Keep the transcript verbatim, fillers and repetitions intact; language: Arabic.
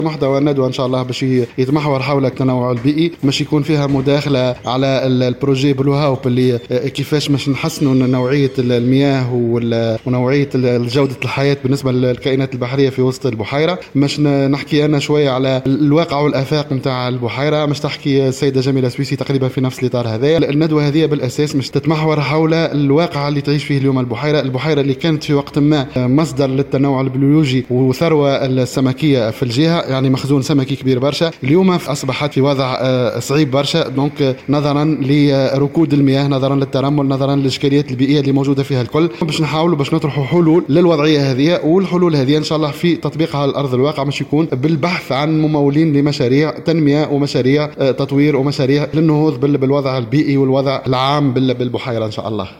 محتوى الندوة إن شاء الله باش يتمحور حول التنوع البيئي، مش يكون فيها مداخلة على البروجي بلو هاوب اللي كيفاش مش نحسنوا نوعية المياه ونوعية جودة الحياة بالنسبة للكائنات البحرية في وسط البحيرة. مش نحكي أنا شوية على الواقع والآفاق متاع البحيرة، مش تحكي السيدة جميلة سويسي تقريبا في نفس الإطار هذا. الندوة هذه بالأساس مش تتمحور حول الواقع اللي تعيش فيه اليوم البحيرة، البحيرة اللي كانت في وقت ما مصدر للتنوع البيولوجي وثروة السمكية في الجهة، يعني مخزون سمكي كبير برشا. اليوم أصبحت في وضع صعيب برشا، دونك نظرا لركود المياه، نظرا للترمل، نظرا للإشكاليات البيئية اللي موجودة فيها الكل، باش نحاولوا باش نطرحوا حلول للوضعية هذه. والحلول هذه إن شاء الله في تطبيقها على أرض الواقع مش يكون بالبحث عن ممولين لمشاريع تنمية ومشاريع تطوير ومشاريع للنهوض بالوضع البيئي والوضع العام بالبحيرة إن شاء الله.